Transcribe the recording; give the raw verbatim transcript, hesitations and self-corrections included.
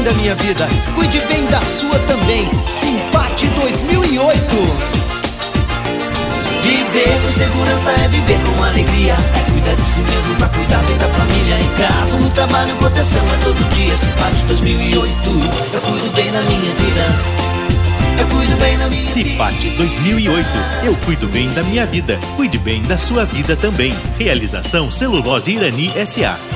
da minha vida, cuide bem da sua também. Simpate dois mil e oito. Viver com segurança é viver com alegria. É cuidar de si mesmo pra cuidar bem da família. Em casa, no trabalho, proteção é todo dia. Simpate dois mil e oito. Eu cuido bem da minha vida. Eu cuido bem da minha vida. Simpate dois mil e oito. Eu cuido bem da minha vida. Cuide bem da sua vida também. Realização Celulose Irani S A